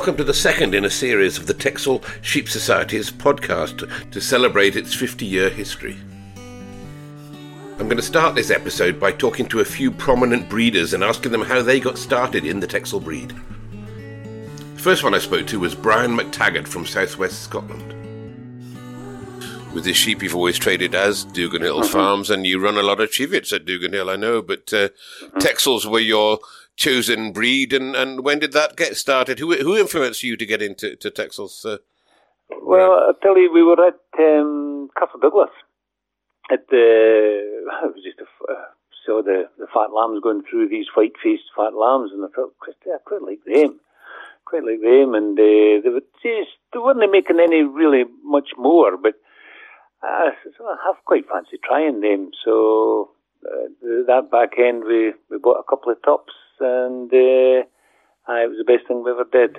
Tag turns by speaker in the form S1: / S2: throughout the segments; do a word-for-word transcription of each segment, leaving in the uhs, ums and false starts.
S1: Welcome to the second in a series of the Texel Sheep Society's podcast to celebrate its fifty-year history. I'm going to start this episode by talking to a few prominent breeders and asking them how they got started in the Texel breed. The first one I spoke to was Brian McTaggart from southwest Scotland. With his sheep you've always traded as Dugan Hill mm-hmm. Farms, and you run a lot of Cheviots at Dugan Hill, I know, but uh, mm-hmm. Texels were your chosen breed, and, and when did that get started? Who who influenced you to get into to Texels? Uh,
S2: well, I'll tell you, we were at um, Castle Douglas. At the, it was just a, uh, saw the, the fat lambs going through these white-faced fat lambs, and I thought, I quite like them, quite like them, and uh, they were just they weren't making any really much more, but uh, so I have quite fancied trying them. So uh, that back end, we we bought a couple of tops. And uh, it was the best thing we ever did.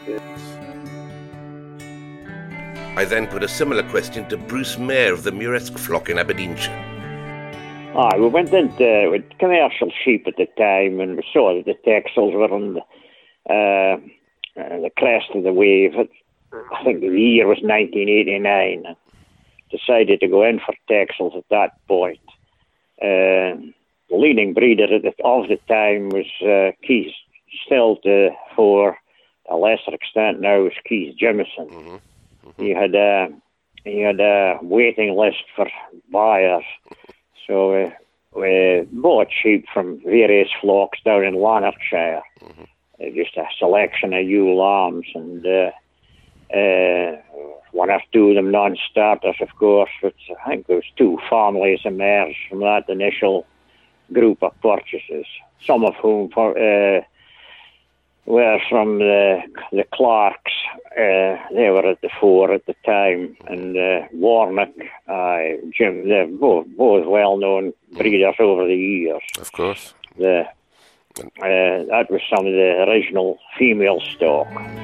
S1: I then put a similar question to Bruce Mayer of the Muresk flock in Aberdeenshire.
S3: Ah, we went into with commercial sheep at the time, and we saw that the Texels were on the, uh, uh, the crest of the wave. I think the year was nineteen eighty-nine. And decided to go in for Texels at that point. Uh, The leading breeder of the, of the time was uh, Keith, still to, for a lesser extent now, is Keith Jimison. Mm-hmm. Mm-hmm. He had a he had a waiting list for buyers, so uh, we bought sheep from various flocks down in Lanarkshire. Mm-hmm. Uh, just a selection of ewe lambs, and uh, uh, one or two of them non-starters, of course. But I think there was two families emerged from that initial group of purchases, some of whom for, uh, were from the, the Clarks. Uh, they were at the fore at the time, and uh, Warnock, uh, Jim, they're both, both well-known breeders over the years.
S1: Of course.
S3: The, uh, that was some of the original female stock.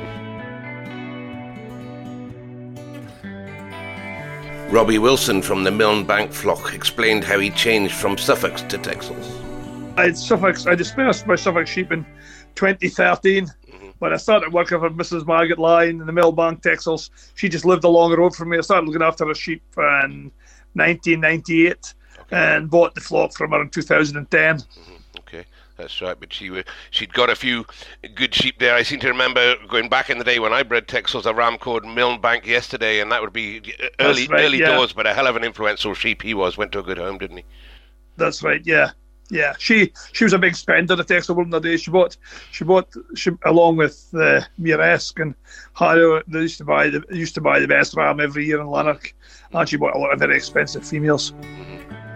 S1: Robbie Wilson from the Milne-Bank flock explained how he changed from Suffolks to Texels.
S4: I had Suffolks, I dispersed my Suffolk sheep in twenty thirteen. Mm-hmm. When I started working for Missus Margaret Lyon in the Milne-Bank Texels, she just lived along the road from me. I started looking after her sheep in nineteen ninety-eight, okay, and bought the flock from her in two thousand ten.
S1: Mm-hmm. Okay. That's right, but she she'd got a few good sheep there. I seem to remember going back in the day when I bred Texels, a ram called Milne-Bank yesterday, and that would be early right, early yeah. doors, but a hell of an influential sheep he was. Went to a good home, didn't he?
S4: That's right, yeah. Yeah, she she was a big spender at Texel in the day. She bought, she bought she, along with uh, Muresk and Harrow, they used to buy the used to buy the best ram every year in Lanark, and she bought a lot of very expensive females. Mm-hmm.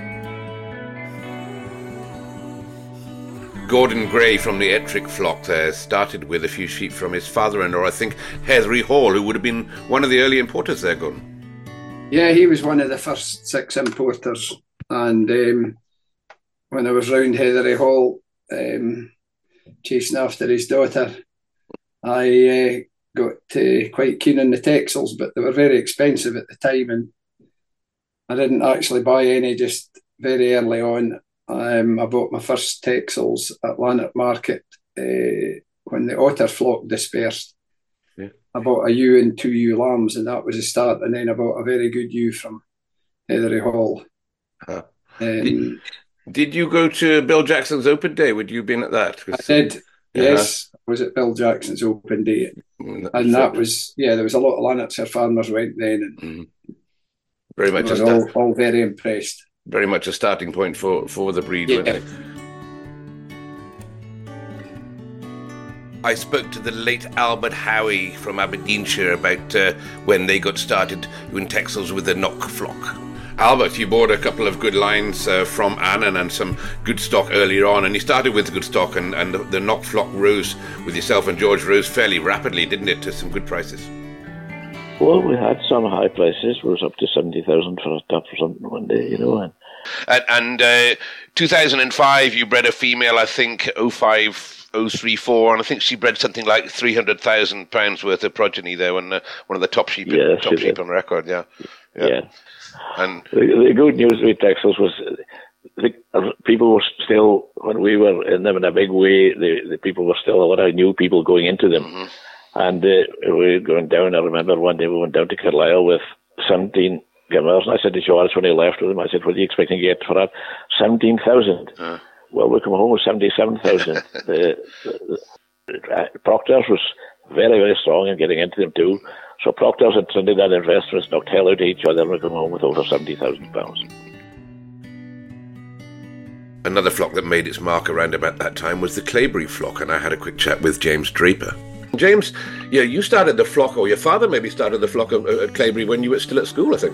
S1: Gordon Gray from the Ettrick flock there started with a few sheep from his father-in-law, I think Heathery Hall, who would have been one of the early importers there, Gordon.
S5: Yeah, he was one of the first six importers, and um, when I was round Heathery Hall um, chasing after his daughter, I uh, got uh, quite keen on the Texels, but they were very expensive at the time, and I didn't actually buy any just very early on. Um, I bought my first Texels at Lanark Market uh, when the otter flock dispersed. Yeah. I bought a ewe and two ewe lambs, and that was the start. And then I bought a very good ewe from Heathery Hall. Huh. Um,
S1: did, did you go to Bill Jackson's open day? Would you have been at that?
S5: I did, yeah. Yes. I was at Bill Jackson's open day. Mm, and that was, yeah, there was a lot of Lanarkshire farmers went then. And mm-hmm.
S1: Very much.
S5: I was all, all very impressed.
S1: Very much a starting point for, for the breed, yeah. Wasn't it? I spoke to the late Albert Howie from Aberdeenshire about uh, when they got started in Texels with the Knock flock. Albert, you bought a couple of good lines uh, from Annan and some good stock earlier on, and you started with good stock, and, and the, the Knock flock rose with yourself and George rose fairly rapidly, didn't it, to some good prices?
S6: Well, we had some high prices. It was up to seventy thousand for a top or something one day, you know. And
S1: and, and uh, two thousand five, you bred a female, I think, oh five, oh three four, and I think she bred something like three hundred thousand pounds worth of progeny there, when uh, one of the top sheep,
S6: yeah,
S1: top sheep on record, yeah.
S6: Yeah. yeah.
S1: And
S6: the, the good news with Texels was the, people were still, when we were in them in a big way, the, the people were still a lot of new people going into them. Mm-hmm. And uh, we were going down. I remember one day we went down to Carlisle with seventeen gummers, and I said to George when he left with him, I said, "What are you expecting to get for that?" Seventeen thousand. Uh. Well, we come home with seventy-seven thousand. uh, uh, Proctor's was very, very strong in getting into them too. So Proctor's and Trinidad investors knocked hell out of each other and we come home with over seventy thousand pounds.
S1: Another flock that made its mark around about that time was the Claybury flock, and I had a quick chat with James Draper. James, yeah, you started the flock, or your father maybe started the flock at, at Claybury when you were still at school, I think.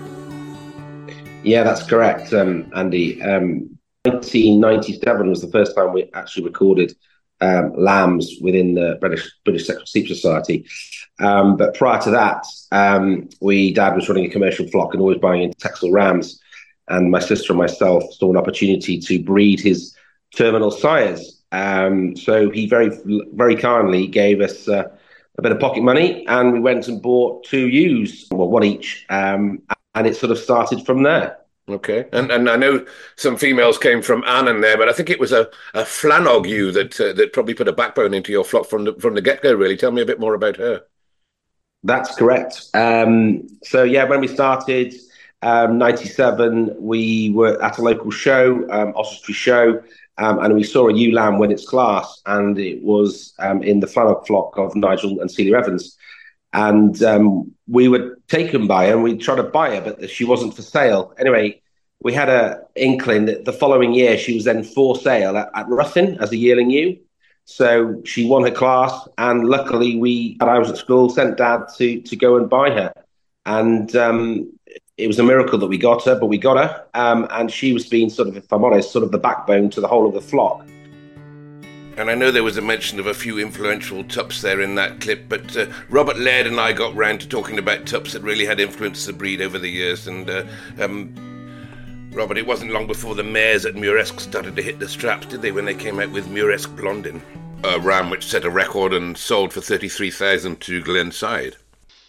S7: Yeah, that's correct, um, Andy. Um, nineteen ninety-seven was the first time we actually recorded um, lambs within the British British Sheep Society. Um, but prior to that, um, we Dad was running a commercial flock and always buying into Texel rams. And my sister and myself saw an opportunity to breed his terminal sires. Um, so he very, very kindly gave us uh, a bit of pocket money, and we went and bought two ewes, well, one each, um, and it sort of started from there.
S1: Okay, and and I know some females came from Annan there, but I think it was a, a Flannog ewe that uh, that probably put a backbone into your flock from the from the get go. Really, tell me a bit more about her.
S7: That's correct. Um, so yeah, when we started. Um, ninety-seven, we were at a local show, um, Oswestry show, um, and we saw a ewe lamb win its class, and it was um, in the Flannog flock of Nigel and Celia Evans. And um, we were taken by her, and we tried to buy her, but she wasn't for sale. Anyway, we had an inkling that the following year she was then for sale at, at Ruthin as a yearling ewe. So she won her class, and luckily we, when I was at school, sent Dad to to go and buy her. And um, it was a miracle that we got her, but we got her. Um, and she was being sort of, if I'm honest, sort of the backbone to the whole of the flock.
S1: And I know there was a mention of a few influential tups there in that clip, but uh, Robert Laird and I got round to talking about tups that really had influenced the breed over the years. And uh, um, Robert, it wasn't long before the mares at Muresk started to hit the straps, did they, when they came out with Muresk Blondin, a ram which set a record and sold for thirty-three thousand to Glenside.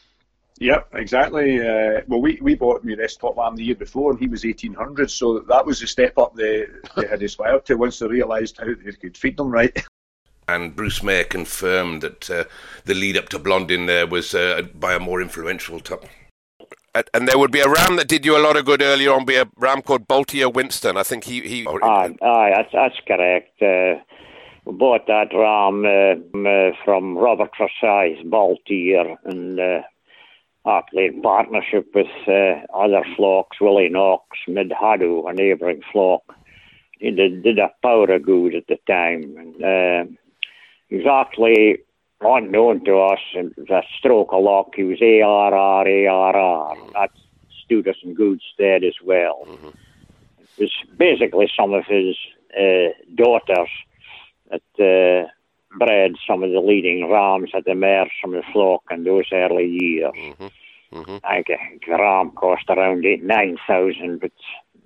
S8: Yep, exactly. Uh, well, we, we bought Muresk Top Lamb the year before, and he was eighteen hundred, so that was the step up they, they had aspired to once they realised how they could feed them right.
S1: And Bruce Mayer confirmed that uh, the lead up to Blondin there was uh, by a more influential tup. And there would be a ram that did you a lot of good earlier on, be a ram called Baltier Winston. I think he... he
S3: aye, aye, that's, that's correct. Uh, we bought that ram uh, uh, from Robert Forsyth, Baltier, and... Uh, Actually, in partnership with uh, other flocks, Willie Knox, Mid-Haddo, a neighbouring flock. He did, did a power of good at the time. And, uh, he was actually unknown to us. It was a stroke of luck. He was A R R, A R R. That stood us in good stead as well. Mm-hmm. It was basically some of his uh, daughters that uh, bred some of the leading rams at the mares from the flock in those early years. Mm-hmm. Mm-hmm. I think the ram cost around eight, nine thousand, but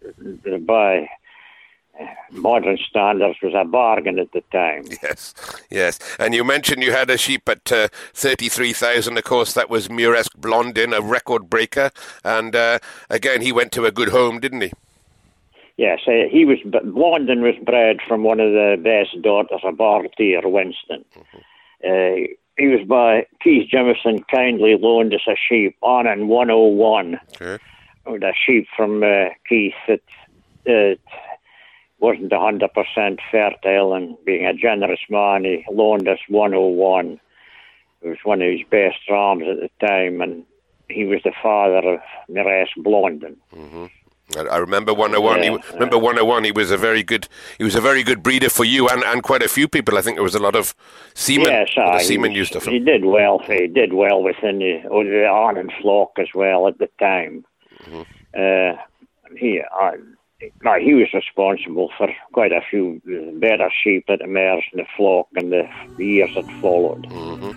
S3: by modern standards was a bargain at the time.
S1: Yes, yes. And you mentioned you had a sheep at uh, thirty-three thousand. Of course, that was Muresk Blondin, a record breaker. And uh, again, he went to a good home, didn't he?
S3: Yes, uh, he was. Blondin was bred from one of the best daughters of Baltier Winston. Mm-hmm. Uh, he was by Keith Jemison, kindly loaned us a sheep on in one oh one. Okay. With a sheep from uh, Keith that uh, wasn't one hundred percent fertile, and being a generous man, he loaned us one oh one. It was one of his best rams at the time, and he was the father of Muresk Blondin. Mm-hmm.
S1: I remember one oh one. Yeah, he, remember one oh one. He was a very good. He was a very good breeder for you and, and quite a few people. I think there was a lot of seamen.
S3: Yes, uh,
S1: seamen
S3: he,
S1: used to.
S3: He did well. He did well within the, the Annan flock as well at the time. Mm-hmm. Uh, he, uh, he was responsible for quite a few better sheep at the mares in the flock in the, the years that followed.
S1: Mm-hmm.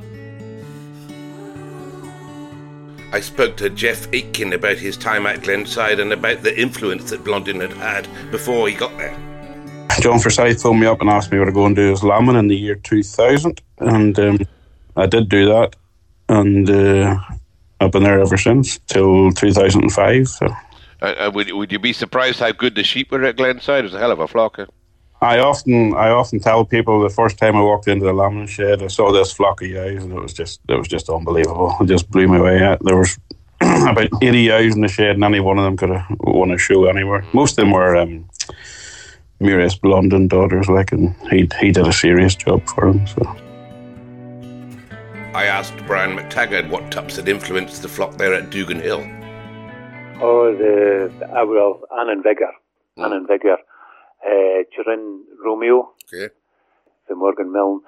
S1: I spoke to Jeff Aitken about his time at Glenside and about the influence that Blondin had had before he got there.
S9: John Forsyth phoned me up and asked me what to go and do his lambing in the year two thousand, and um, I did do that, and uh, I've been there ever since, till two thousand five. So.
S1: Uh, uh, would, would you be surprised how good the sheep were at Glenside? It was a hell of a flock. Eh?
S9: I often, I often tell people the first time I walked into the lambing shed, I saw this flock of ewes, and it was just, it was just unbelievable. It just blew me away. There was about eighty ewes in the shed, and any one of them could have won a show anywhere. Most of them were um, Murias Blunden daughters, like, and he he did a serious job for them. So.
S1: I asked Brian McTaggart what tups had influenced the flock there at Dugan Hill.
S2: Oh, the, the hour of Annan Vigor, mm. Annan Vigor, uh, Turin Romeo,
S1: okay.
S2: the Morgan Milne.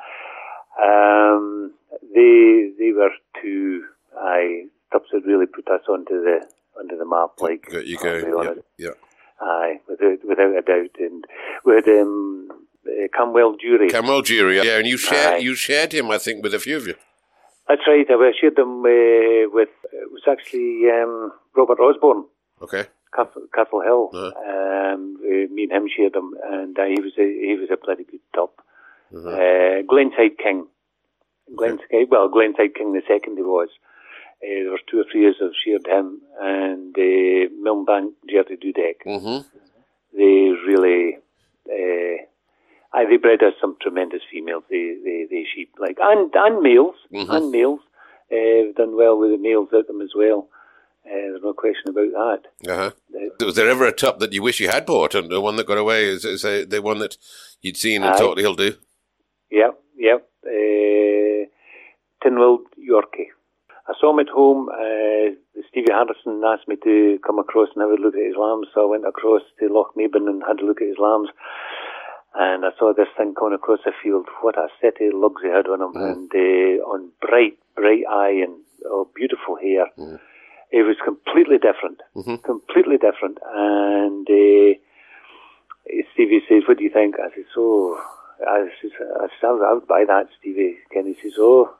S2: Um, they they were two I tups that really put us onto the onto the map. Like
S1: there you go, yeah, yeah.
S2: Aye, without without a doubt, and we had um, uh, Camwell Jury.
S1: Camwell Jury, yeah, and you shared Aye. you shared him, I think, with a few of you.
S2: That's right. I shared them uh, with, it was actually um, Robert Osborne.
S1: Okay.
S2: Castle, Castle Hill.
S1: Uh-huh.
S2: Um, uh, me and him shared them, and uh, he was a he was a bloody good top.
S1: Uh-huh.
S2: Uh, Glenside King. Glenside, okay. Well, Glenside King the second he was. Uh, there was two or three years I've shared him, and uh, Milbank Jerry Dudek.
S1: Mm-hmm.
S2: They really... Uh, Aye, they bred us some tremendous females. They, they, they sheep like and and males
S1: mm-hmm.
S2: and males. Uh, done well with the males out them as well. Uh, there's no question about that.
S1: Uh-huh. Uh, was there ever a tup that you wish you had bought, and the one that got away is, is a, the one that you'd seen and aye. thought he'll do?
S2: Yep, yep. Uh, Tinwald Yorkie. I saw him at home. Uh, Stevie Harrison asked me to come across and have a look at his lambs, so I went across to Loch Maben and had a look at his lambs. And I saw this thing going across the field. What a set of lugs he had on him, mm. and uh, on bright, bright eye and oh, beautiful hair.
S1: Mm.
S2: It was completely different,
S1: mm-hmm.
S2: completely different. And uh, Stevie says, "What do you think?" I said, "So, I says, I, said, I would buy that, Stevie." Kenny says, "Oh,"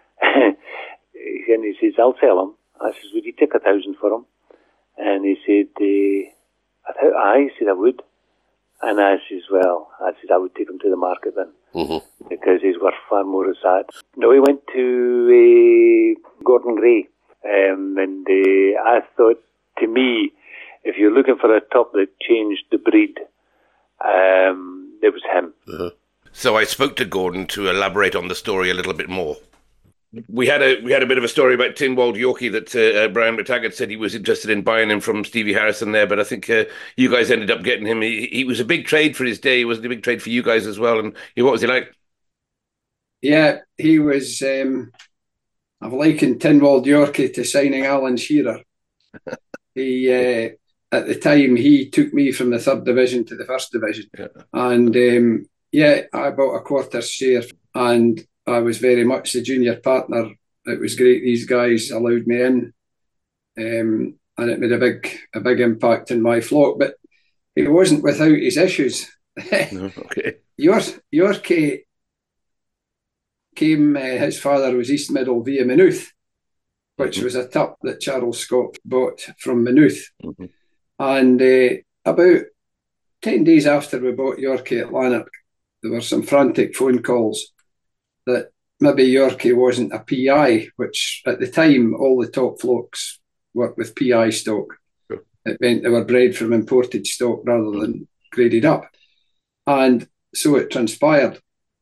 S2: Kenny says, "I'll sell him." I says, "Would you take a thousand for him?" And he said, uh, "I th- I said I would." And I says, well, I says, I would take him to the market then,
S1: mm-hmm.
S2: because he's worth far more as that. No, we went to uh, Gordon Gray, um, and uh, I thought, to me, if you're looking for a top that changed the breed, um, it was him.
S1: Uh-huh. So I spoke to Gordon to elaborate on the story a little bit more. We had a we had a bit of a story about Tinwald Yorkie that uh, uh, Brian McTaggart said he was interested in buying him from Stevie Harrison there, but I think uh, you guys ended up getting him. He, he was a big trade for his day. He was a big trade for you guys as well. And you know, what was he like?
S5: Yeah, he was. Um, I've likened Tinwald Yorkie to signing Alan Shearer. he uh, at the time he took me from the third division to the first division,
S1: yeah.
S5: and um, yeah, I bought a quarter share and. I was very much the junior partner. It was great. These guys allowed me in, um, and it made a big, a big impact in my flock. But he wasn't without his issues.
S1: No, okay.
S5: Your Yorkie came. Uh, his father was East Middle via Maynooth, which mm-hmm. was a tup that Charles Scott bought from Maynooth.
S1: Mm-hmm.
S5: And uh, about ten days after we bought Yorkie at Lanark, there were some frantic phone calls that maybe Yorkie wasn't a P I, which at the time all the top flocks worked with P I stock.
S1: Sure.
S5: It meant they were bred from imported stock rather than graded up. And so it transpired.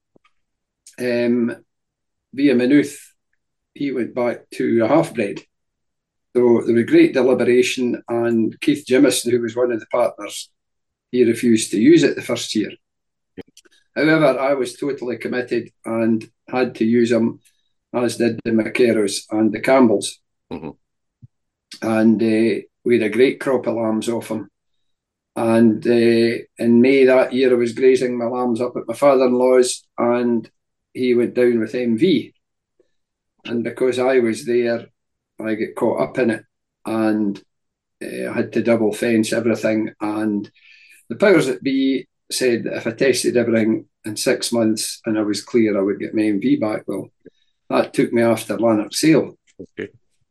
S5: Um, via Maynooth, he went back to a half-bred. So there was great deliberation, and Keith Jimison, who was one of the partners, he refused to use it the first year. However, I was totally committed and had to use him, as did the McCarrows and the Campbells.
S1: Mm-hmm.
S5: And uh, we had a great crop of lambs off him. And uh, in May that year, I was grazing my lambs up at my father-in-law's, and he went down with M V. And because I was there, I got caught up in it, and uh, I had to double fence everything. And the powers that be said that if I tested everything in six months and I was clear, I would get my M V back. Well, that took me after Lanark sale.
S1: Okay.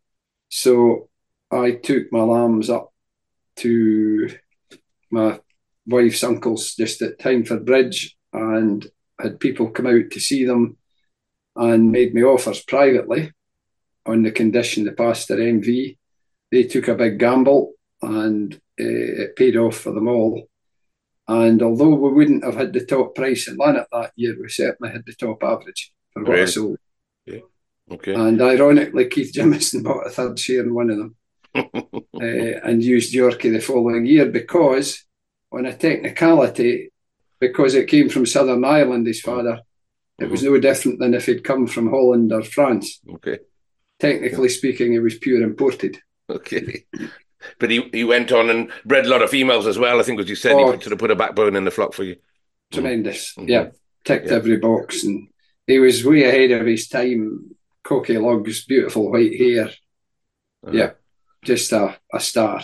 S5: So I took my lambs up to my wife's uncle's just at Tyngford Bridge, and had people come out to see them and made me offers privately on the condition they passed their M V. They took a big gamble, and uh, it paid off for them all. And although we wouldn't have had the top price in Lanark that year, we certainly had the top average for what
S1: really?
S5: I sold.
S1: Yeah. Okay.
S5: And ironically, Keith Jimison bought a third share in one of them uh, and used Yorkie the following year because, on a technicality, because it came from Southern Ireland, his father, it was no different than if he'd come from Holland or France.
S1: Okay.
S5: Technically speaking, it was pure imported.
S1: Okay. But he, he went on and bred a lot of females as well, I think, as you said. Oh, he sort of put a backbone in the flock for you.
S5: Tremendous. Mm-hmm. Yeah. Ticked yeah. every box. And he was way ahead of his time. Cocky lugs, beautiful white hair. Uh-huh. Yeah. Just a, a star.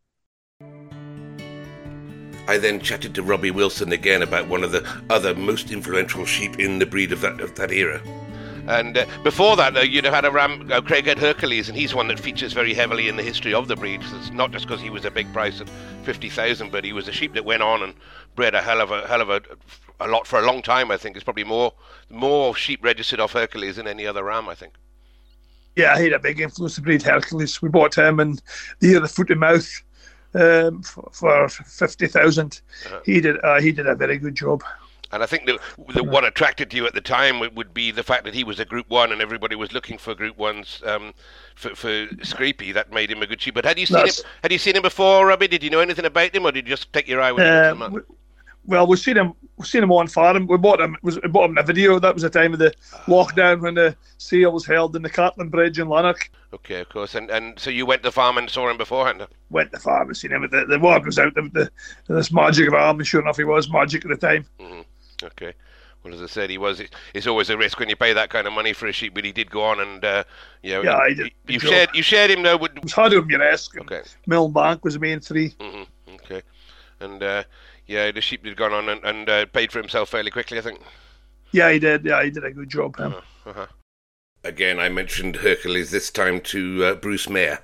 S1: I then chatted to Robbie Wilson again about one of the other most influential sheep in the breed of that of that era. And uh, before that, though, you'd have had a ram, uh, Craighead Hercules, and he's one that features very heavily in the history of the breed. So it's not just because he was a big price at fifty thousand, but he was a sheep that went on and bred a hell of a hell of a, a lot for a long time. I think it's probably more more sheep registered off Hercules than any other ram, I think.
S4: Yeah, he had a big influence to breed Hercules. We bought him in the year of the foot and mouth. Um, for, for fifty thousand, uh-huh. he did. Uh, he did a very good job.
S1: And I think that the what attracted you at the time would be the fact that he was a Group One, and everybody was looking for Group Ones um, for, for Scrapey. That made him a good sheep. But had you seen That's, him? Had you seen him before, Robbie? Did you know anything about him, or did you just take your eye when
S4: uh,
S1: you went to the
S4: Well, we've seen him. We've seen him on farm. We bought him. Was we bought him in a video. That was the time of the lockdown when the sale was held in the Cartland Bridge in Lanark.
S1: Okay, of course. And and so you went to the farm and saw him beforehand?
S4: Went to the farm and seen him. The, the word was out. The, the this magic of arm. Sure enough, he was magic at the time.
S1: Mm-hmm. Okay. Well, as I said, he was. It's always a risk when you pay that kind of money for a sheep, but he did go on, and uh, you know,
S4: yeah,
S1: he,
S4: did,
S1: you shared. You shared him though. With...
S4: It was Haddam Muresk.
S1: Okay.
S4: Millbank was the main three.
S1: Mm-hmm. Okay. And. Uh, Yeah, the sheep had gone on and, and uh, paid for himself fairly quickly, I think.
S4: Yeah, he did. Yeah, he did a good job.
S1: Uh-huh. Uh-huh. Again, I mentioned Hercules this time to uh, Bruce Mayer.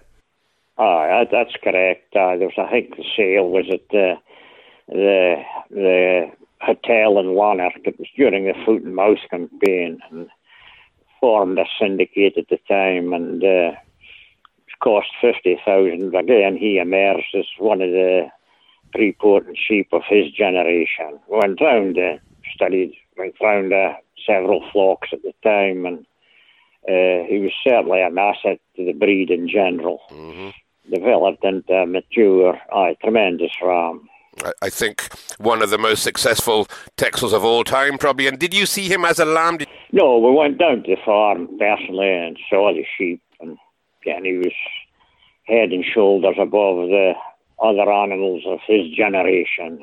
S3: Oh, that's correct. Uh, there was, I think the sale was at the the the hotel in Lanark. It was during the foot and mouth campaign, and formed a syndicate at the time, and uh, it cost fifty thousand. Again, he emerged as one of the important sheep of his generation. Went round, uh, studied, went round uh, several flocks at the time, and uh, he was certainly an asset to the breed in general.
S1: Mm-hmm.
S3: Developed into uh, mature, aye, tremendous ram.
S1: I, I think one of the most successful Texels of all time, probably. And did you see him as a lamb? Did...
S3: No, we went down to the farm personally and saw the sheep, and again, he was head and shoulders above the other animals of his generation.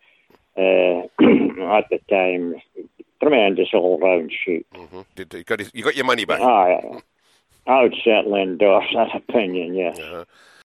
S3: Uh, at the time, tremendous all-round sheep.
S1: Mm-hmm. Did, you, got his, you got your money back?
S3: I, I would certainly endorse that opinion, yes.
S1: Uh-huh.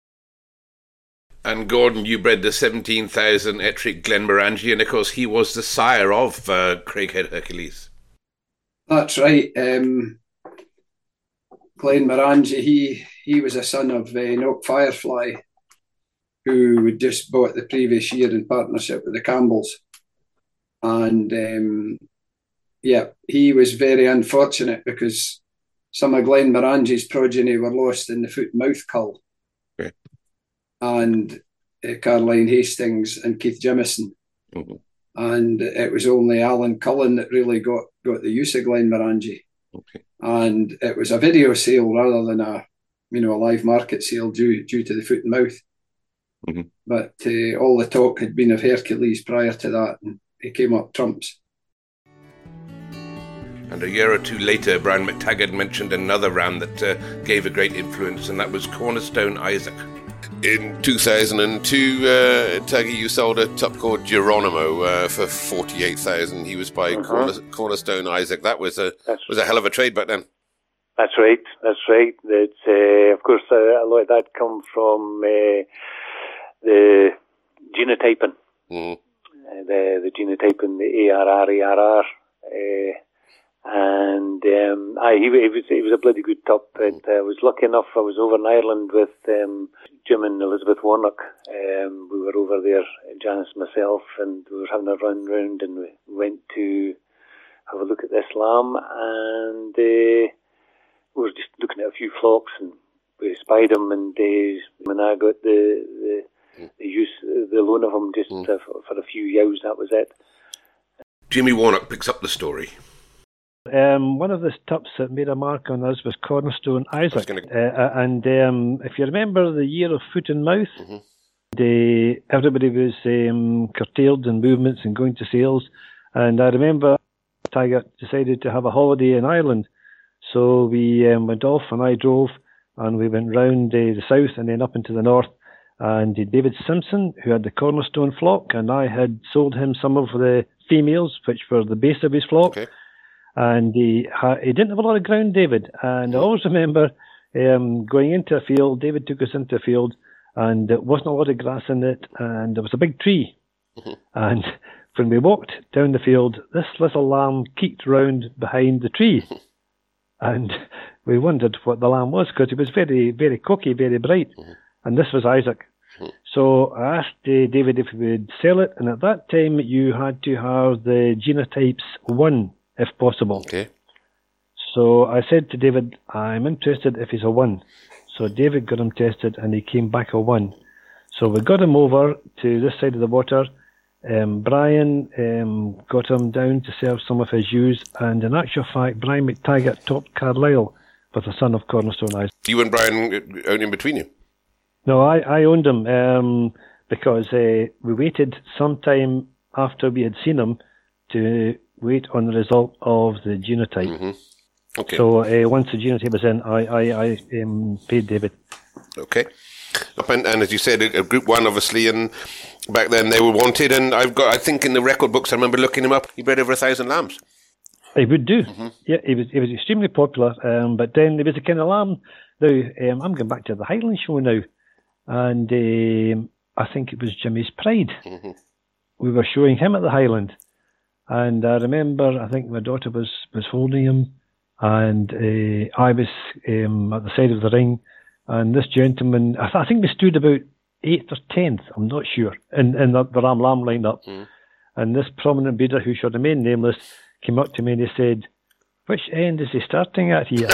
S1: And Gordon, you bred the seventeen thousand Ettrick Glenmorangie, and of course he was the sire of uh, Craighead Hercules.
S5: That's right. Um, Glenmorangie, he, he was a son of uh, Knock Firefly, who had just bought the previous year in partnership with the Campbells. And, um, yeah, he was very unfortunate because some of Glenmorangie's progeny were lost in the foot-mouth cull.
S1: Okay.
S5: And uh, Caroline Hastings and Keith Jimison.
S1: Mm-hmm.
S5: And it was only Alan Cullen that really got, got the use of Glenmorangie.
S1: Okay.
S5: And it was a video sale rather than a, you know, a live market sale due, due to the foot and mouth.
S1: Mm-hmm.
S5: But uh, all the talk had been of Hercules prior to that, and he came up trumps.
S1: And a year or two later, Brian McTaggart mentioned another ram that uh, gave a great influence, and that was Cornerstone Isaac. In two thousand two, uh, Taggy, you sold a top called Geronimo uh, for forty-eight thousand. He was by uh-huh. Corner, Cornerstone Isaac. That was a that's, was a hell of a trade back then.
S2: That's right. That's right. It's, uh, of course, uh, a lot of that come from uh, the genotyping.
S1: Mm-hmm.
S2: Uh, the the genotyping, the A R R A R R. Uh, And um, aye, he, he was he was a bloody good top. And I was lucky enough. I was over in Ireland with um, Jim and Elizabeth Warnock. Um, we were over there, Janice and myself, and we were having a run round, and we went to have a look at this lamb, and uh, we were just looking at a few flocks, and we spied them, and uh, when I got the, the the use, the loan of them just mm. uh, for, for a few years. That was it.
S1: Jimmy Warnock picks up the story.
S10: Um, one of the tups that made a mark on us was Cornerstone Isaac. Gonna... Uh, and um, if you remember the year of foot and mouth, mm-hmm. the, everybody was um, curtailed in movements and going to sales. And I remember Tiger decided to have a holiday in Ireland. So we um, went off and I drove and we went round uh, the south and then up into the north. And uh, David Simpson, who had the Cornerstone flock, and I had sold him some of the females, which were the base of his flock. Okay. And he, ha- he didn't have a lot of ground, David. And I always remember um, going into a field, David took us into a field, and there wasn't a lot of grass in it, and there was a big tree. Mm-hmm. And when we walked down the field, this little lamb kicked round behind the tree. And we wondered what the lamb was, because he was very, very cocky, very bright. Mm-hmm. And this was Isaac. Mm-hmm. So I asked uh, David if he would sell it, and at that time you had to have the genotypes one, if possible.
S1: Okay.
S10: So I said to David, I'm interested if he's a one. So David got him tested and he came back a one. So we got him over to this side of the water. Um, Brian um, got him down to serve some of his ewes, and in actual fact, Brian McTaggart topped Carlisle with the son of Cornerstone Isaac.
S1: You and Brian owned him between you?
S10: No, I, I owned him um, because uh, we waited some time after we had seen him to wait on the result of the genotype.
S1: Mm-hmm. Okay.
S10: So uh, once the genotype was in, I, I, I um, paid David.
S1: Okay. And, and as you said, a, a Group One, obviously, and back then they were wanted. And I've got, I think, in the record books, I remember looking him up. He bred over a thousand lambs.
S10: He would do.
S1: Mm-hmm.
S10: Yeah, he was. He was extremely popular. Um, but then there was a kind of lamb. Now um, I'm going back to the Highland Show now, and um, I think it was Jimmy's Pride.
S1: Mm-hmm.
S10: We were showing him at the Highland. And I remember, I think my daughter was, was holding him, and uh, I was um, at the side of the ring, and this gentleman, I, th- I think we stood about eighth or tenth, I'm not sure, in, in the, the Ram Lamb lineup. Mm. And this prominent breeder, who should remain nameless, came up to me and he said, which end is he starting at here?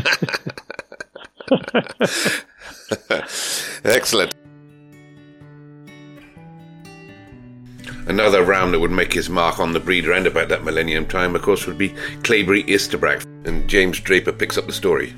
S1: Excellent. Another ram that would make his mark on the breed around about that millennium time, of course, would be Claybury Isterbrach. And James Draper picks up the story.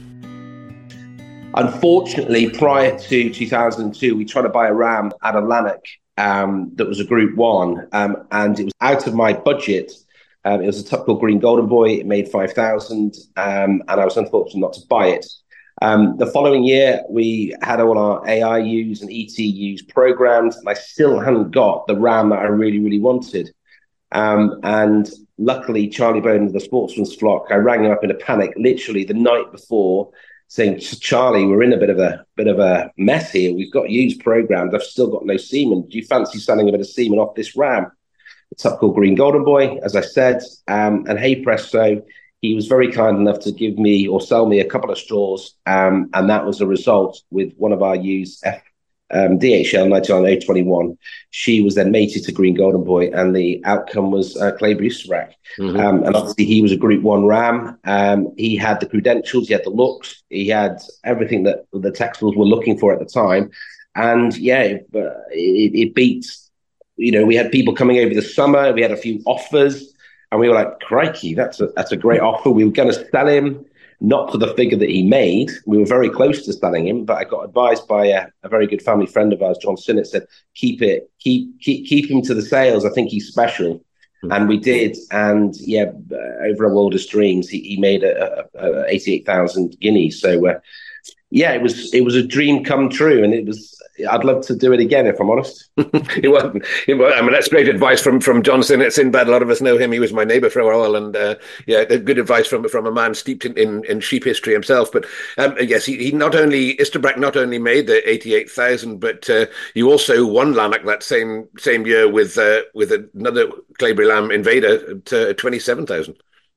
S7: Unfortunately, prior to two thousand two, we tried to buy a ram at a Lanark um, that was a Group One, um, and it was out of my budget. Um, it was a tup called Green Golden Boy. It made five thousand, um, and I was unfortunate not to buy it. Um, the following year, we had all our A I Us and E T Us programmed, and I still hadn't got the ram that I really, really wanted. Um, and luckily, Charlie Bowden of the Sportsman's Flock, I rang him up in a panic, literally the night before, saying, Charlie, we're in a bit of a bit of a mess here. We've got ewes programmed. I've still got no semen. Do you fancy selling a bit of semen off this ram? It's up called Green Golden Boy, as I said. Um, and hey presto, he was very kind enough to give me or sell me a couple of straws. Um, and that was a result with one of our ewes, F, um, D H L ninety-nine oh twenty-one. She was then mated to Green Golden Boy, and the outcome was uh, Claybury Isterbrach. Mm-hmm. Um, and obviously he was a Group One ram. Um, he had the credentials, he had the looks, he had everything that the Texels were looking for at the time. And yeah, it, uh, it, it beat, you know, we had people coming over the summer, we had a few offers, and we were like, crikey, that's a, that's a great offer. We were going to sell him, not for the figure that he made. We were very close to selling him, but I got advised by a, a very good family friend of ours, John Sinnott, said, keep it, keep, keep, keep him to the sales. I think he's special. Mm-hmm. And we did. And yeah, uh, over a Wildest Dreams, he, he made a, a, a eighty-eight thousand guineas. So uh, yeah, it was, it was a dream come true. And it was, I'd love to do it again, if I'm honest.
S1: it wasn't, it was, I mean, that's great advice from, from Johnson at Sinbad. A lot of us know him. He was my neighbour for a while. And uh, yeah, good advice from from a man steeped in, in, in sheep history himself. But um, yes, he, he not only, Isterbrach not only made the eighty-eight thousand, but uh, you also won Lanark that same same year with uh, with another Claybury Lamb Invader at uh, twenty-seven thousand.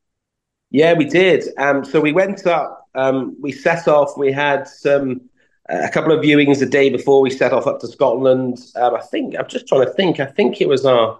S7: Yeah, we did. Um, so we went up, um, we set off, we had some... a couple of viewings the day before we set off up to Scotland. Um, I think, I'm just trying to think, I think it was our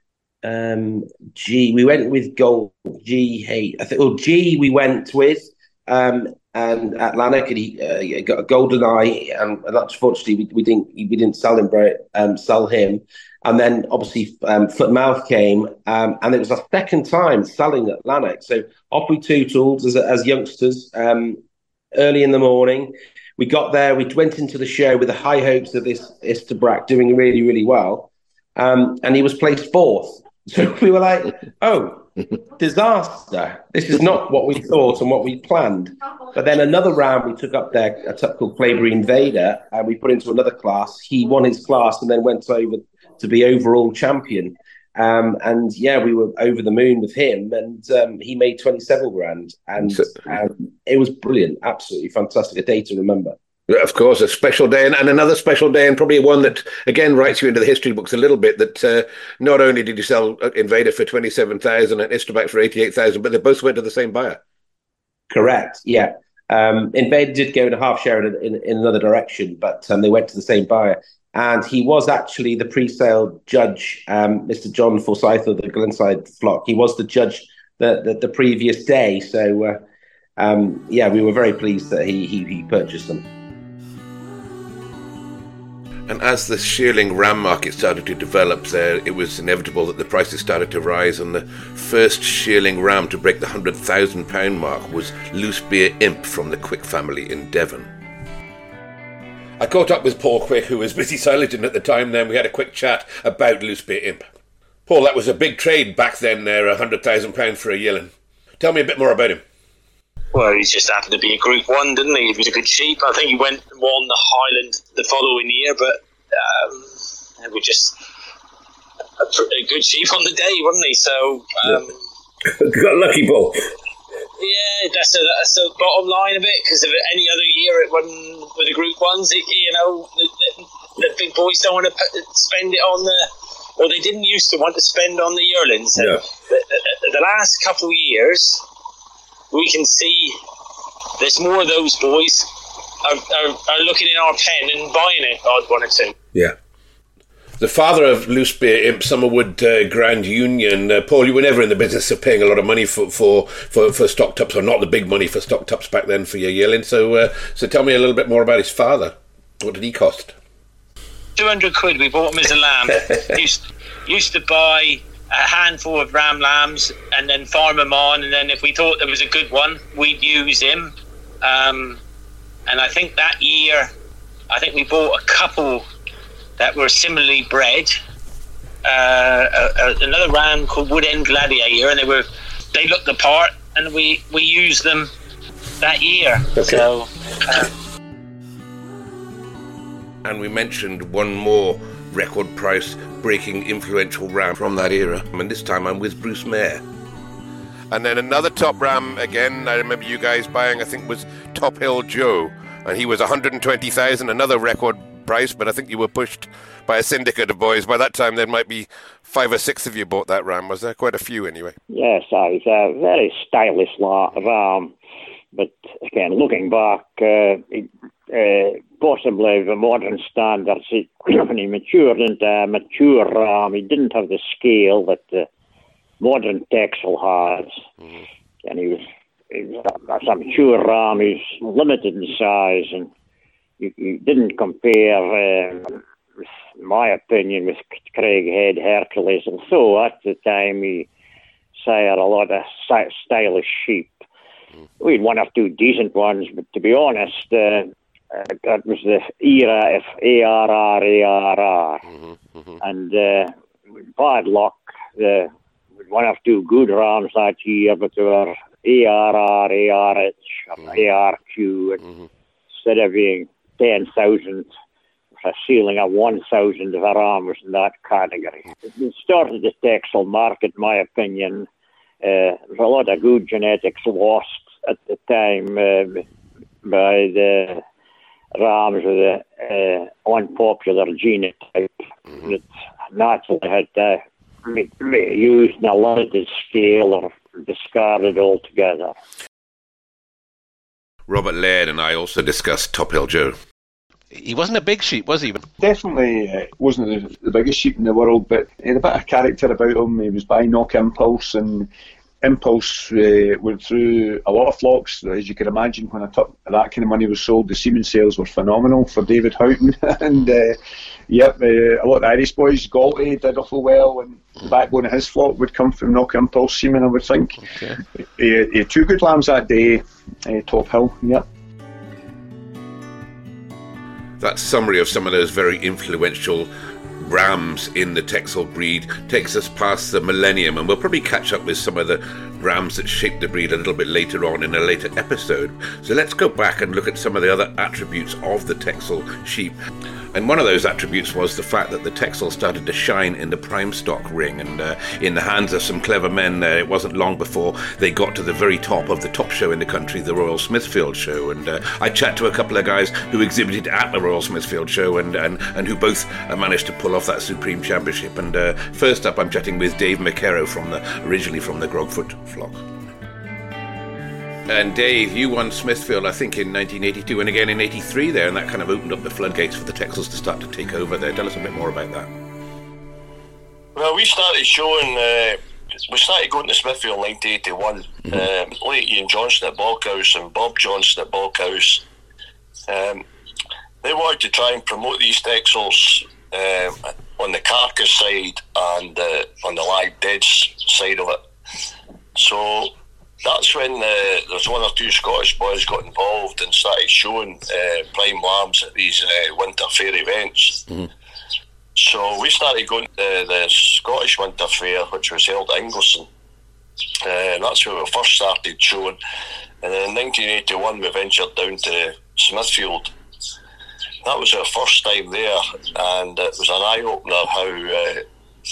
S7: um, G. We went with Gold G. Hey, I think, well, G we went with. Um, and at Lanark, and he, uh, he got a golden eye, and, and unfortunately we, we didn't we didn't sell him, um, sell him. And then obviously um, Footmouth came, um, and it was our second time selling at Lanark. So off we two-tooled as as youngsters, um, early in the morning. We got there, we went into the show with the high hopes of this Istabrac doing really, really well, um, and he was placed fourth. So we were like, oh, disaster. This is not what we thought and what we planned. But then another round we took up there, a tup called Claybury Invader, and we put into another class. He won his class and then went over to be overall champion. Um, and yeah, we were over the moon with him, and um, he made twenty-seven grand. And um, it was brilliant, absolutely fantastic, a day to remember.
S1: Of course, a special day, and, and another special day, and probably one that, again, writes you into the history books a little bit, that uh, not only did you sell Invader for twenty-seven thousand and Istabrac for eighty-eight thousand, but they both went to the same buyer.
S7: Correct, yeah. Um, Invader did go in a half share in, in, in another direction, but um, they went to the same buyer. And he was actually the pre-sale judge, um, Mister John Forsyth of the Glenside flock. He was the judge the, the, the previous day. So, uh, um, yeah, we were very pleased that he, he, he purchased them.
S1: And as the shearling ram market started to develop there, it was inevitable that the prices started to rise, and the first shearling ram to break the one hundred thousand pound mark was Loose Beer Imp from the Quick family in Devon. I caught up with Paul Quick, who was busy Sileton at the time then. We had a quick chat about Loose Beer Imp. Paul, that was a big trade back then there, one hundred thousand pounds for a yearling. Tell me a bit more about him.
S11: Well, he just happened to be a Group One, didn't he? He was a good sheep. I think he went and won the Highland the following year, but um, it was just a, a good sheep on the day, wasn't he? So, um,
S1: got lucky, Paul.
S11: Yeah, that's, a, that's the bottom line of it, because if any other year it wasn't with the Group Ones, it, you know, the, the, the big boys don't want to put, spend it on the, or they didn't used to want to spend on the yearlings. So
S1: yeah.
S11: the, the, the last couple of years, we can see there's more of those boys are, are, are looking in our pen and buying it, odd one or two.
S1: Yeah. The father of Loose Beer Imp, Summerwood uh, Grand Union. Uh, Paul, you were never in the business of paying a lot of money for for, for, for stock tups, or not the big money for stock tups back then for your yearling. So, uh, so tell me a little bit more about his father. What did he cost?
S11: two hundred quid, we bought him as a lamb. used, used to buy a handful of ram lambs and then farm them on, and then if we thought there was a good one, we'd use him. Um, and I think that year, I think we bought a couple that were similarly bred. Uh, uh, another ram called Wood End Gladiator, and they were they looked the part, and we, we used them that year. Okay. So, uh,
S1: and we mentioned one more record price breaking influential ram from that era, and this time I'm with Bruce Mayer. And then another top ram again, I remember you guys buying, I think was Top Hill Joe, and he was one hundred twenty thousand, another record price, but I think you were pushed by a syndicate of boys. By that time there might be five or six of you bought that ram, was there? Quite a few anyway.
S3: Yes, I was a very stylish ram, but again, looking back, uh, it, uh, possibly the modern standards, it, when he matured into a mature ram, he didn't have the scale that the modern Texel has. Mm-hmm. And he was, he was a, as a mature ram, he was limited in size, and you, you didn't compare, um, with, in my opinion, with Craighead Hercules. And so at the time, he sired a lot of stylish sheep. Mm-hmm. We had one or two decent ones, but to be honest, uh, Uh, that was the era of A R R, A R R. Mm-hmm, mm-hmm. And uh, with bad luck, the, one or two good rams that year, but they were A R R, A R H, mm-hmm. A R Q, and mm-hmm. instead of being ten thousand, a ceiling of one thousand of a ram was in that category. It started the Texel market, in my opinion. Uh, there was a lot of good genetics lost at the time uh, by the rams with a uh, unpopular genotype mm-hmm. that naturally had to be, be used in a limited scale or discarded altogether.
S1: Robert Laird and I also discussed Top Hill Joe.
S12: He wasn't a big sheep, was he?
S8: Definitely uh, wasn't the, the biggest sheep in the world, but he had a bit of character about him. He was by knock impulse, and Impulse uh, went through a lot of flocks, as you can imagine. When I took that kind of money was sold, the semen sales were phenomenal for David Houghton. and uh, yep, uh, a lot of the Irish boys, Galty did awful well, and the backbone of his flock would come from Knock Impulse semen, I would think.
S1: Okay.
S8: He, he had two good lambs that day, uh, Top Hill, yep.
S1: That summary of some of those very influential rams in the Texel breed takes us past the millennium, and we'll probably catch up with some of the rams that shaped the breed a little bit later on in a later episode. So let's go back and look at some of the other attributes of the Texel sheep. And one of those attributes was the fact that the Texel started to shine in the prime stock ring, and uh, in the hands of some clever men, uh, it wasn't long before they got to the very top of the top show in the country, the Royal Smithfield Show. And uh, I chat to a couple of guys who exhibited at the Royal Smithfield Show and, and, and who both uh, managed to pull off that Supreme Championship. And uh, first up, I'm chatting with Dave McKerrow, from the originally from the Grogfoot flock. And Dave, you won Smithfield, I think, in nineteen eighty-two and again in eighty-three there, and that kind of opened up the floodgates for the Texels to start to take over there. Tell us a bit more about that.
S13: Well, we started showing, uh, we started going to Smithfield in nineteen eighty-one. Mm-hmm. Um, late Ian Johnson at Balkhouse and Bob Johnson at Balkhouse. Um, they wanted to try and promote these Texels um, on the carcass side and uh, on the live dead side of it. So that's when uh, there was one or two Scottish boys got involved and started showing uh, prime lambs at these uh, winter fair events. Mm-hmm. So we started going to the Scottish Winter Fair, which was held at Ingleson. Uh, and that's where we first started showing. And then in nineteen eighty-one we ventured down to Smithfield. That was our first time there, and it was an eye-opener how uh,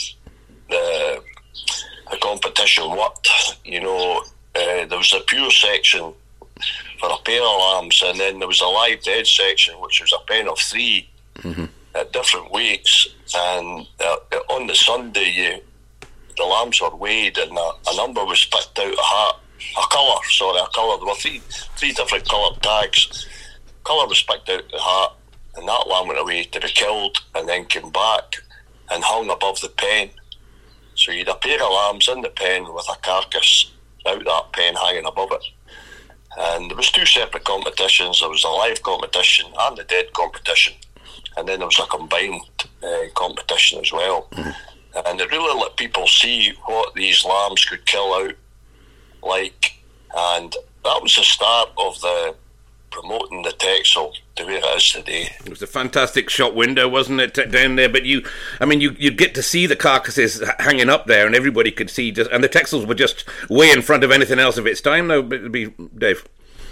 S13: the, the competition worked. You know, Uh, there was a pure section for a pair of lambs, and then there was a live dead section, which was a pen of three mm-hmm. at different weights. And uh, on the Sunday, you, the lambs were weighed, and a, a number was picked out, a hat, a colour, sorry, a colour. There were three, three different coloured tags. Colour was picked out the hat, and that lamb went away to be killed, and then came back and hung above the pen. So you had a pair of lambs in the pen with a carcass out that pen hanging above it. And there was two separate competitions. There was a live competition and the dead competition, and then there was a combined uh, competition as well. Mm-hmm. And it really let people see what these lambs could kill out like, and that was the start of the promoting the Texel to where it is today.
S1: It was a fantastic shot window, wasn't it, down there? But you, I mean, you, you'd get to see the carcasses hanging up there, and everybody could see, just, and the Texels were just way in front of anything else of its time, though, it'd be, Dave.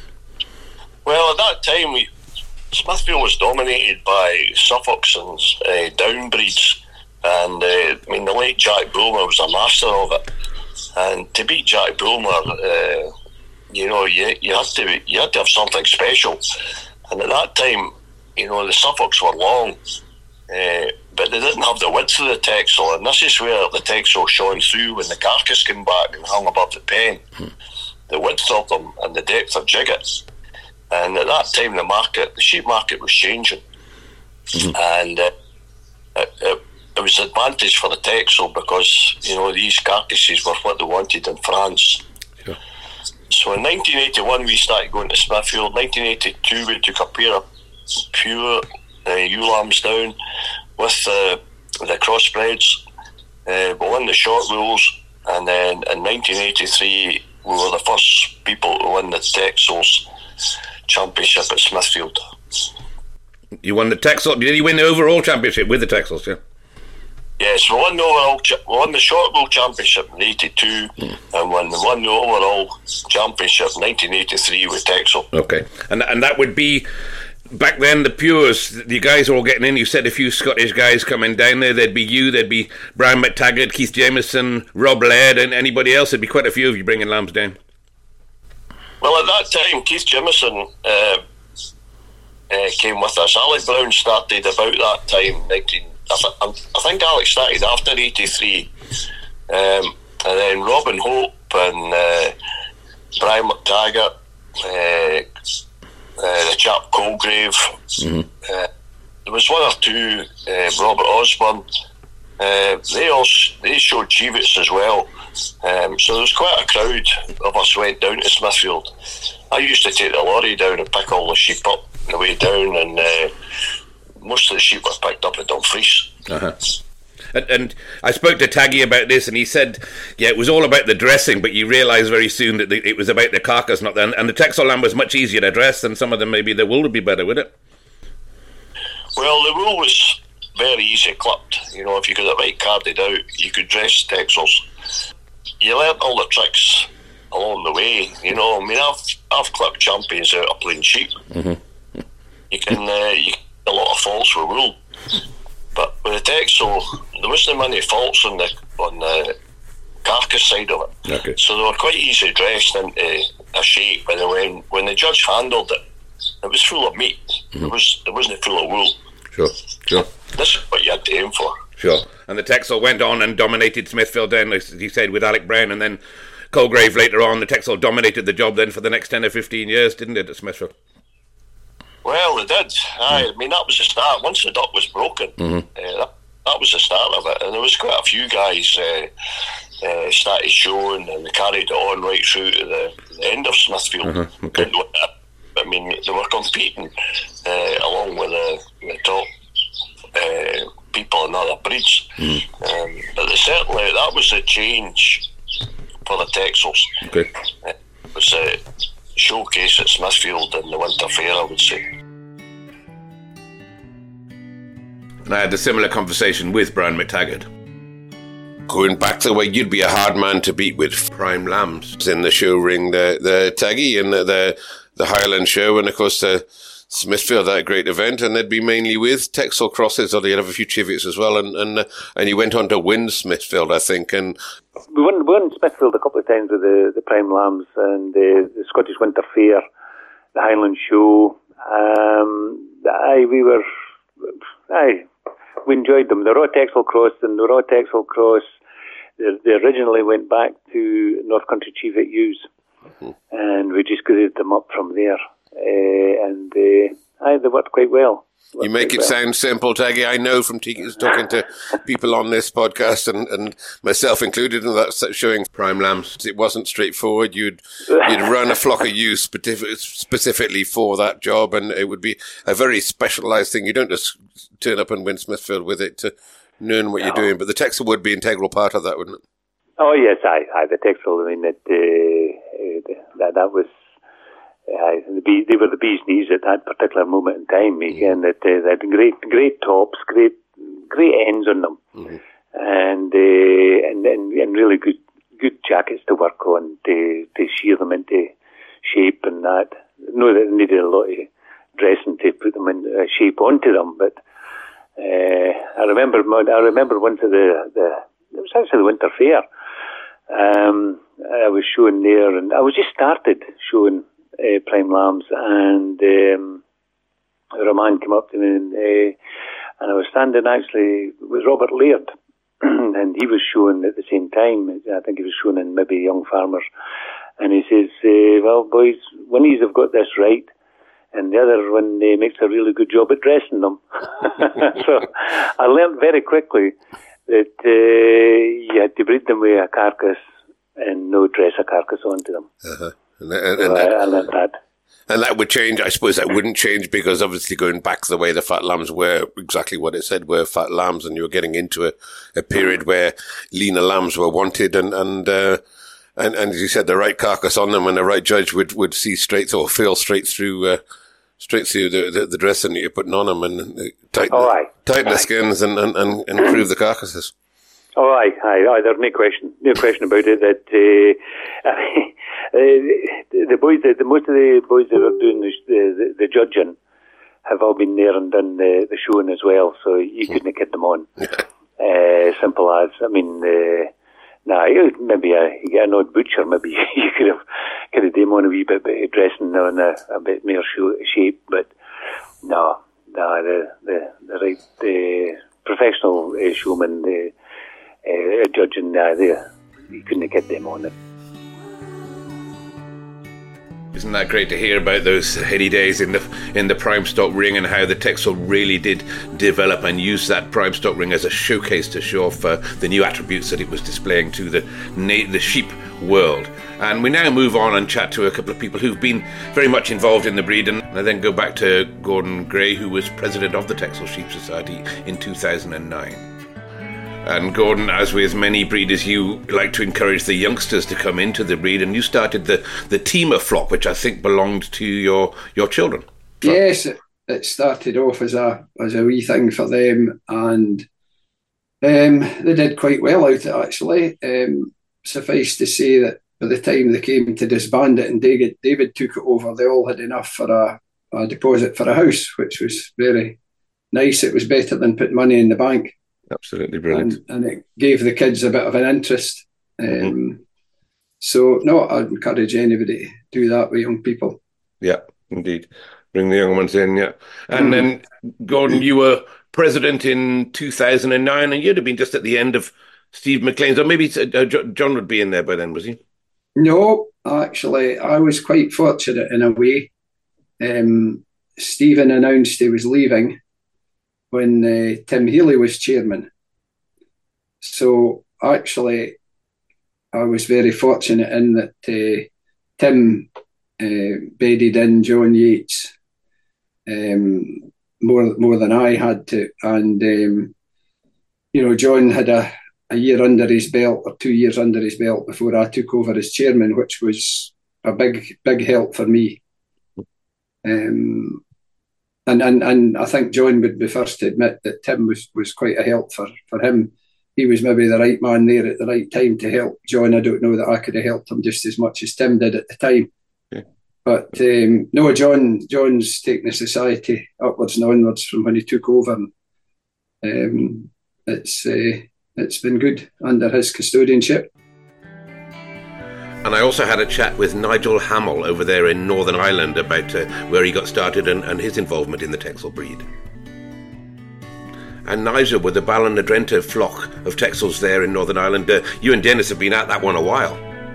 S13: Well, at that time, we, Smithfield was dominated by Suffolks and uh, down breeds, and uh, I mean, the late Jack Bulmer was a master of it, and to beat Jack Bulmer, uh, you know, you you had to you had to have something special, and at that time, you know, the Suffolks were long, uh, but they didn't have the width of the Texel, and this is where the Texel shone through when the carcass came back and hung above the pen. Hmm. The width of them and the depth of jiggets, and at that time the market, the sheep market was changing, mm-hmm. and uh, it, it, it was an advantage for the Texel because, you know, these carcasses were what they wanted in France. Yeah. So in nineteen eighty-one we started going to Smithfield. nineteen eighty-two we took a pair of pure uh, ewe lambs down with uh, the crossbreds. Uh, we won the short rules, and then in nineteen eighty-three we were the first people to win the Texels Championship at Smithfield.
S1: You won the Texel. Did you win the overall championship with the Texels? Yeah.
S13: Yes, we won the overall. We won the short rule championship in eighty-two, mm. and won the won the overall championship in nineteen eighty-three with Texel.
S1: Okay, and and that would be back then the pures. The guys are all getting in. You said a few Scottish guys coming down there. There'd be you. There'd be Brian McTaggart, Keith Jameson, Rob Laird, and anybody else. There'd be quite a few of you bringing lambs down.
S13: Well, at that time, Keith Jameson uh, uh, came with us. Alec Brown started about that time, nineteen. I, th- I think Alex started after eighty-three, um, and then Robin Hope and uh, Brian McTaggart, uh, uh, the chap Colgrave. Mm-hmm. Uh, there was one or two, uh, Robert Osborne, Uh, they also they showed Chivets as well. Um, so there was quite a crowd of us went down to Smithfield. I used to take the lorry down and pick all the sheep up on the way down, and uh, most of the sheep were picked up at Dumfries.
S1: Uh-huh. And, and I spoke to Taggy about this, and he said, yeah, it was all about the dressing, but you realise very soon that the, it was about the carcass, not the, and the Texel lamb was much easier to dress than some of them. Maybe the wool would be better, would it?
S13: Well, the wool was very easy clipped. You know, if you got it right carded out, you could dress Texels. You learnt all the tricks along the way. You know, I mean, I've I've clipped champions out of plain sheep. Mm-hmm. You can uh, you get a lot of faults with wool. But with the Texel, there wasn't many faults on the on the carcass side of it. Okay. So they were quite easy dressed into a shape. And when when the judge handled it, it was full of meat. Mm-hmm. It was it wasn't full of wool.
S1: Sure, sure.
S13: This is what you had to aim for.
S1: Sure. And the Texel went on and dominated Smithfield then, as you said, with Alec Brown, and then Colgrave later on. The Texel dominated the job then for the next ten or fifteen years, didn't it, at Smithfield?
S13: Well, they did. Aye, I mean, that was the start. Once the duck was broken, mm-hmm. uh, that, that was the start of it. And there was quite a few guys uh, uh, started showing, and they carried it on right through to the, the end of Smithfield. Mm-hmm. Okay. I mean, they were competing uh, along with the, the top uh, people in other breeds. Mm-hmm. Um, but they certainly, that was the change for the Texels.
S1: Okay.
S13: It was a showcase at Smithfield in the Winter Fair, I would say.
S1: And I had a similar conversation with Brian McTaggart. Going back to the way you'd be a hard man to beat with prime lambs in the show ring, the the Taggy and the, the the Highland show, and of course the Smithfield, that great event, and they'd be mainly with Texel crosses, or they'd have a few Chivets as well, and and, uh, and you went on to win Smithfield, I think. And
S2: we won, we won Smithfield a couple of times with the, the prime lambs and uh, the Scottish Winter Fair, the Highland show. Um, aye, we were, aye, we enjoyed them. The Raw Texel Cross and the Raw Texel Cross, they, they originally went back to North Country Chevet Ewes, mm-hmm. and we just graded them up from there. Uh, and uh, aye, they worked quite well. Worked
S1: you make it
S2: well.
S1: sound simple, Taggy. I know from t- talking to people on this podcast, and, and myself included, in that showing prime lambs, it wasn't straightforward. You'd you'd run a flock of ewes specifically for that job, and it would be a very specialised thing. You don't just turn up and win Smithfield with it to knowing what no. you're doing, but the Texel would be an integral part of that, wouldn't it?
S2: Oh yes, aye, aye. The Texel, I mean, it, uh, that that was. Uh, the bee, they were the bee's knees at that particular moment in time. Again, that uh, they had great, great tops, great, great ends on them, mm-hmm. and, uh, and and and really good, good jackets to work on to to shear them into shape and that. No, they needed a lot of dressing to put them in uh, shape onto them. But uh, I remember, I remember once of the the it was actually the Winter Fair. Um, I was showing there, and I was just started showing. Uh, prime lambs, and um, a man came up to me, and, uh, and I was standing actually with Robert Laird, and he was showing at the same time. I think he was showing in maybe Young Farmers, and he says, uh, "Well, boys, one of you have got this right, and the other one uh, makes a really good job at dressing them." So I learned very quickly that uh, you had to breed them with a carcass and no dress a carcass onto them.
S1: Uh-huh. And, and, and, that, I learned that. And that would change, I suppose that wouldn't change, because obviously going back to the way the fat lambs were, exactly what it said, were fat lambs, and you were getting into a, a period where leaner lambs were wanted, and, and, uh, and, and as you said, the right carcass on them, and the right judge would, would see straight, or feel straight through, uh, straight through the, the, the dressing that you're putting on them, and tighten, oh, aye. tighten aye. the skins and, and, and, and improve the carcasses.
S2: Oh, aye, aye, aye, there's no question, no question about it, that, uh, I mean, Uh, the boys, the, the most of the boys that are doing the, the, the judging have all been there and done the, the showing as well, so you couldn't get them on. uh, simple as, I mean, uh, nah, maybe a, you get an odd butcher, maybe you could have get a them on a wee bit, bit dressing on a, a bit more show, shape, but no, no, the the, the right the professional uh, showmen, the uh, judging, uh, they, you couldn't get them on it.
S1: Isn't that great to hear about those heady days in the in the prime stock ring, and how the Texel really did develop and use that prime stock ring as a showcase to show off uh, the new attributes that it was displaying to the na- the sheep world. And we now move on and chat to a couple of people who've been very much involved in the breed, and I then go back to Gordon Gray, who was president of the Texel Sheep Society in two thousand nine. And Gordon, as with many breeders, you like to encourage the youngsters to come into the breed, and you started the, the Teamer flock, which I think belonged to your your children.
S5: Yes, it, it started off as a as a wee thing for them, and um, they did quite well out of it, actually. Um, suffice to say that by the time they came to disband it and David, David took it over, they all had enough for a, a deposit for a house, which was very nice. It was better than putting money in the bank.
S1: Absolutely brilliant.
S5: And, and it gave the kids a bit of an interest. Um, mm-hmm. So, no, I'd encourage anybody to do that with young people.
S1: Yeah, indeed. Bring the young ones in, yeah. And mm. then, Gordon, you were president in two thousand nine, and you'd have been just at the end of Steve McLean's, or maybe uh, John would be in there by then, was he?
S5: No, actually, I was quite fortunate in a way. Um, Stephen announced he was leaving when uh, Tim Healy was chairman. So actually, I was very fortunate in that uh, Tim uh, bedded in John Yates um, more more than I had to, and um, you know, John had a, a year under his belt, or two years under his belt, before I took over as chairman, which was a big big help for me. Um, And, and and I think John would be first to admit that Tim was, was quite a help for, for him. He was maybe the right man there at the right time to help John. I don't know that I could have helped him just as much as Tim did at the time. Yeah. But um, no, John John's taken the society upwards and onwards from when he took over. And, um, it's uh, it's been good under his custodianship.
S1: And I also had a chat with Nigel Hamill over there in Northern Ireland about uh, where he got started and, and his involvement in the Texel breed. And Nigel, with the Ballynadrenta flock of Texels there in Northern Ireland, uh, you and Dennis have been at that one a while.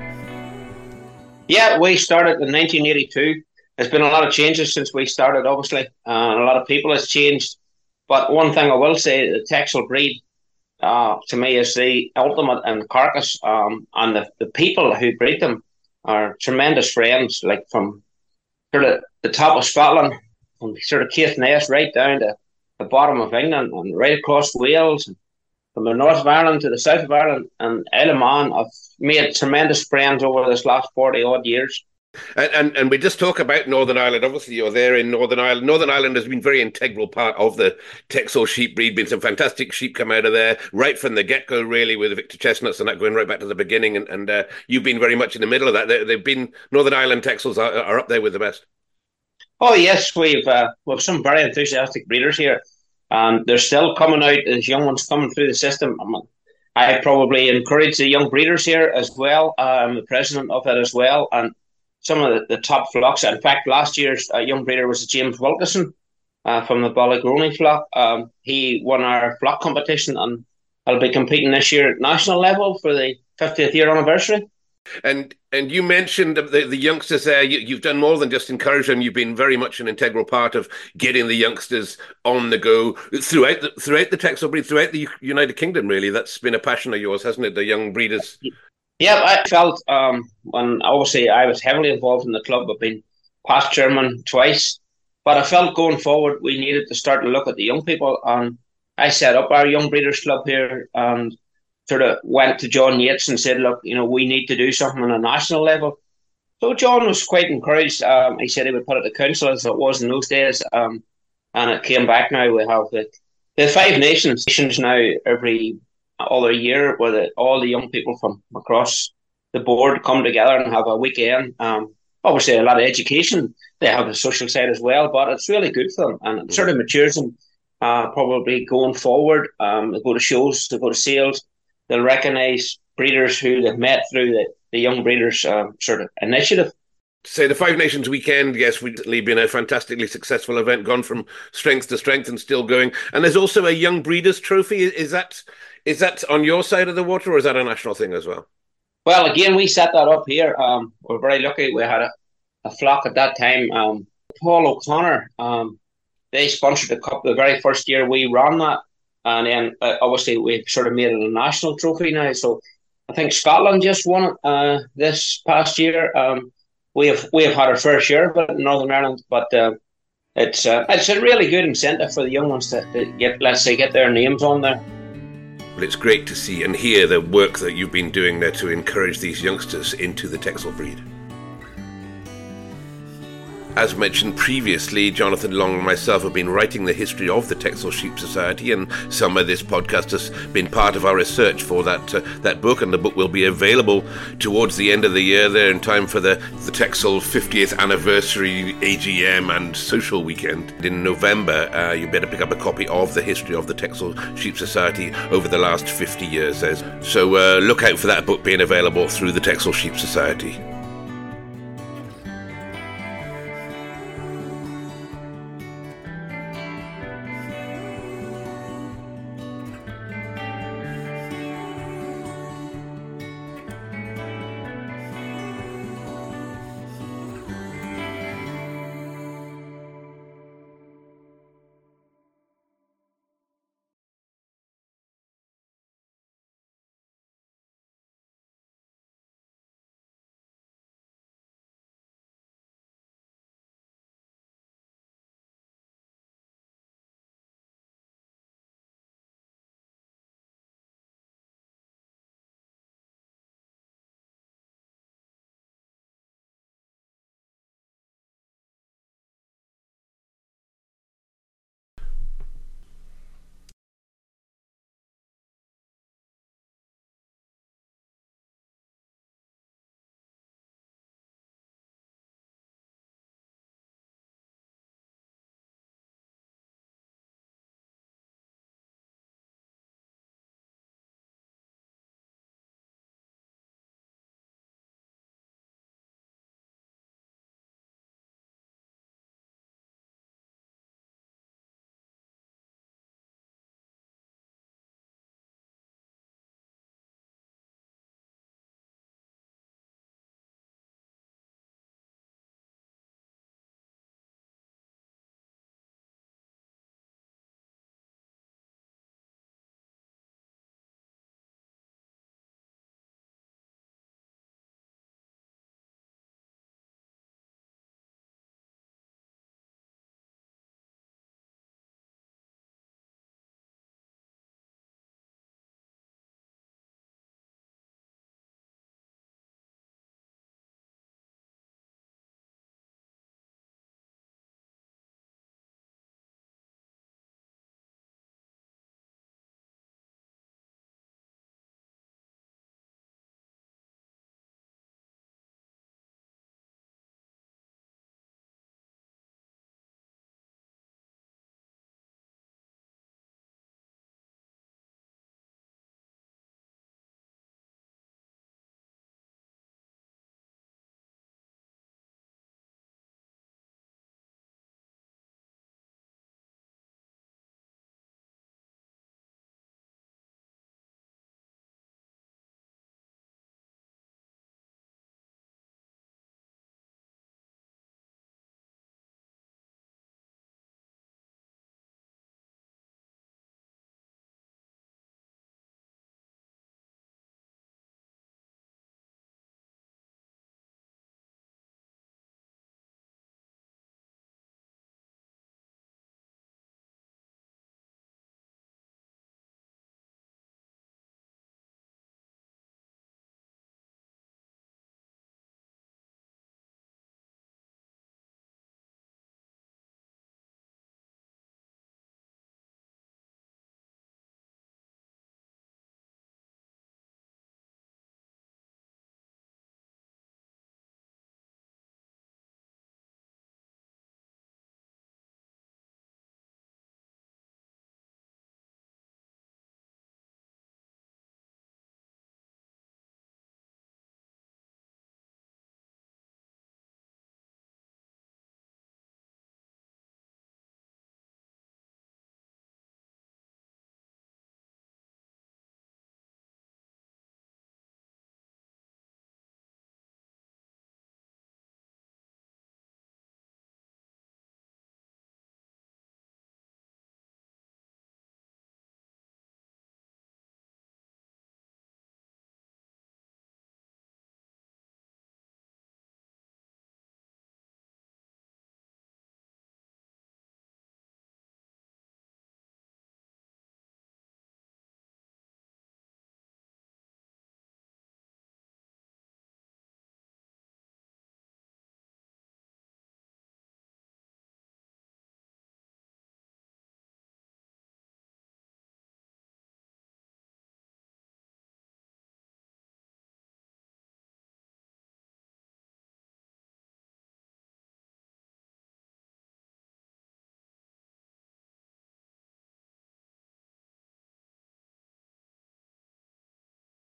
S14: Yeah, we started in nineteen eighty-two. There's been a lot of changes since we started, obviously. Uh, a lot of people has changed. But one thing I will say, the Texel breed, Uh, to me, is the ultimate in carcass, um, and the, the people who breed them are tremendous friends, like from sort of the top of Scotland, from sort of Caithness right down to the bottom of England and right across Wales, and from the north of Ireland to the south of Ireland and Isle of Man. I've made tremendous friends over this last forty odd years.
S1: And, and and we just talk about Northern Ireland. Obviously, you're there in Northern Ireland. Northern Ireland has been a very integral part of the Texel sheep breed. Been some fantastic sheep come out of there right from the get-go, really, with the Victor Chestnuts and that going right back to the beginning. And, and uh, you've been very much in the middle of that. They, they've been Northern Ireland Texels are, are up there with the best.
S14: Oh yes, we've uh, we've some very enthusiastic breeders here. Um, they're still coming out as young ones coming through the system. I probably encourage the young breeders here as well. I'm the president of it as well, and some of the, the top flocks. In fact, last year's uh, young breeder was James Wilkinson uh, from the Ballygrony flock. Um, he won our flock competition, and I'll be competing this year at national level for the fiftieth year anniversary.
S1: And and you mentioned the, the youngsters there. You, you've done more than just encourage them. You've been very much an integral part of getting the youngsters on the go throughout the, throughout the Texel breed, throughout the United Kingdom, really. That's been a passion of yours, hasn't it, the young breeders?
S14: Yeah, I felt um, when obviously I was heavily involved in the club. I've been past chairman twice, but I felt going forward we needed to start to look at the young people. And I set up our young breeders club here and sort of went to John Yates and said, look, you know, we need to do something on a national level. So John was quite encouraged. Um, he said he would put it to council as it was in those days. Um, and it came back now. We have the, the Five Nations now every other year where the, all the young people from across the board come together and have a weekend. Um, obviously, a lot of education. They have a social side as well, but it's really good for them. And it sort of matures them uh, probably going forward. Um, they go to shows, they go to sales. They'll recognise breeders who they've met through the, the Young Breeders uh, sort of initiative.
S1: Say the Five Nations weekend, yes, recently been a fantastically successful event, gone from strength to strength and still going. And there's also a Young Breeders Trophy. Is that is that on your side of the water, or is that a national thing as well?
S14: Well, again, we set that up here. Um, we're very lucky. We had a a flock at that time. Um, Paul O'Connor, um, they sponsored the cup the very first year we ran that. And then uh, obviously we've sort of made it a national trophy now. So I think Scotland just won it uh, this past year. Um, we have we have had our fair share of it in Northern Ireland, but uh, it's uh, it's a really good incentive for the young ones to, to get, let's say, get their names on there.
S1: Well, it's great to see and hear the work that you've been doing there to encourage these youngsters into the Texel breed. As mentioned previously, Jonathan Long and myself have been writing the history of the Texel Sheep Society, and some of this podcast has been part of our research for that uh, that book, and the book will be available towards the end of the year there in time for the, the Texel fiftieth anniversary A G M and social weekend in November. Uh, you better pick up a copy of the history of the Texel Sheep Society over the last fifty years. So uh, look out for that book being available through the Texel Sheep Society.